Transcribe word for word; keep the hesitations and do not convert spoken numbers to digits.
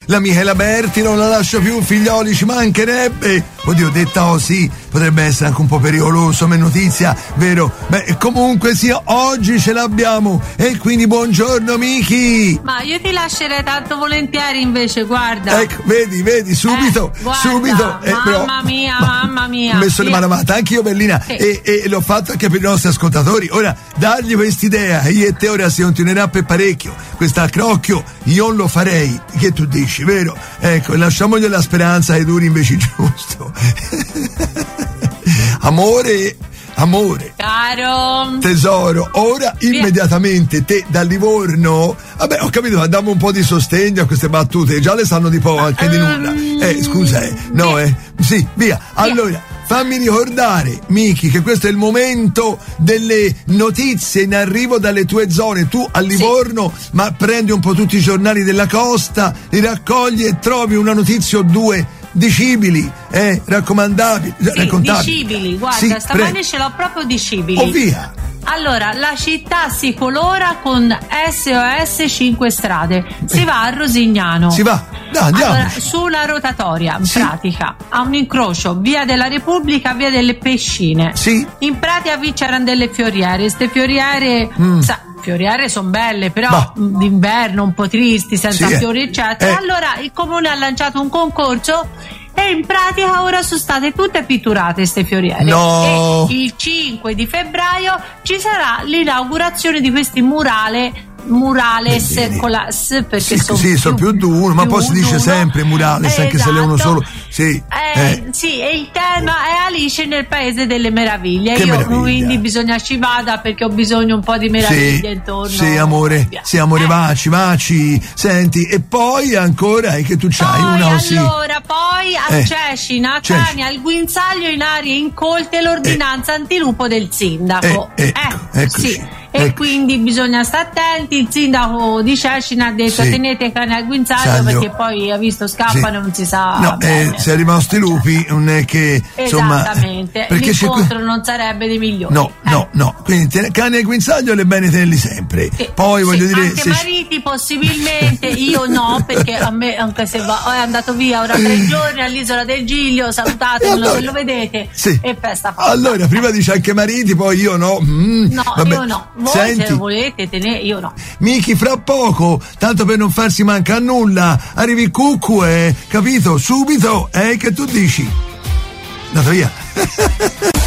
la Michela Berti non la lascio più, figlioli, ci mancherebbe. Oddio, detta così potrebbe essere anche un po' pericoloso come notizia, vero? Beh, comunque sia, oggi ce l'abbiamo e quindi buongiorno Miki. Ma io ti lascerei tanto volentieri invece, guarda. Ecco, vedi, vedi, subito, eh, guarda, subito. Eh, mamma però, mia, ma, mamma mia. Ho messo le mani avanti, anche io Bellina, sì. e, e l'ho fatto anche per i nostri ascoltatori. Ora, dargli quest'idea, io e te ora si continuerà per parecchio. Questo accrocchio io lo farei, che tu dici, vero? Ecco, lasciamogli la speranza che duri invece giusto. Amore, amore, caro tesoro, ora via. Immediatamente te da Livorno. Vabbè, ho capito, diamo un po' di sostegno a queste battute, già le sanno di po' anche um, di nulla. Eh, scusa, eh, no, via. eh, sì, via. Allora, via. Fammi ricordare, Miki, che questo è il momento delle notizie in arrivo dalle tue zone. Tu a Livorno, sì. ma prendi un po' tutti i giornali della costa, li raccogli e trovi una notizia o due dicibili, eh, raccomandabili, sì, raccontabili. Dicibili, guarda, sì, stamani pre- ce l'ho proprio dicibili. Oh, via. Allora, la città si colora con S O S cinque strade. Si eh. va a Rosignano. Si va. Dai, andiamo. Allora, sulla rotatoria, in sì. pratica, a un incrocio, via della Repubblica, via delle Pescine. Sì. In pratica c'erano delle fioriere. Ste fioriere, mm. sa, fioriere sono belle, però bah. d'inverno un po' tristi, senza sì, fiori, eccetera. Eh. Allora, il comune ha lanciato un concorso e in pratica ora sono state tutte pitturate queste fioriere. No. E il cinque di febbraio ci sarà l'inaugurazione di questi murale murales con la S, perché sì, sono sì, più, sono più di uno, ma poi si dice uno. sempre murales, eh, anche esatto. se le uno solo. Sì, eh, eh. sì, e il tema è Alice nel Paese delle Meraviglie. Che Io meraviglia. Quindi bisogna ci vada perché ho bisogno un po' di meraviglie sì, intorno. Sì, amore, sì, amore, eh. vaci, vaci. Senti, e poi ancora è che tu c'hai poi, una così. Allora, poi a eh. Cecina, Cani, al guinzaglio in aree incolte l'ordinanza eh. antilupo del sindaco. Eh, ecco, eh, eccoci. sì. E ecco. quindi bisogna stare attenti. Il sindaco di Cecina ha detto sì. tenete i cani al guinzaglio Saglio. Perché poi ha visto scappano e sì. non si sa. No, eh, se arrivano sti lupi non è che insomma, esattamente perché l'incontro non sarebbe dei migliori. No, eh. no, no. Quindi ten- cani al guinzaglio è bene tenerli sempre. Sì. Poi voglio sì. dire anche se mariti possibilmente io no, perché a me anche se va, è andato via ora tre giorni all'isola del Giglio, salutatelo allora, se lo vedete sì. e festa fatta. Allora prima dice anche mariti, poi io no. Mm, no, vabbè. io no. Voi Senti, se lo volete tenere, io no. Miki, fra poco, tanto per non farsi manca a nulla, arrivi Cuccu e capito? Subito, eh, che tu dici? Andato via.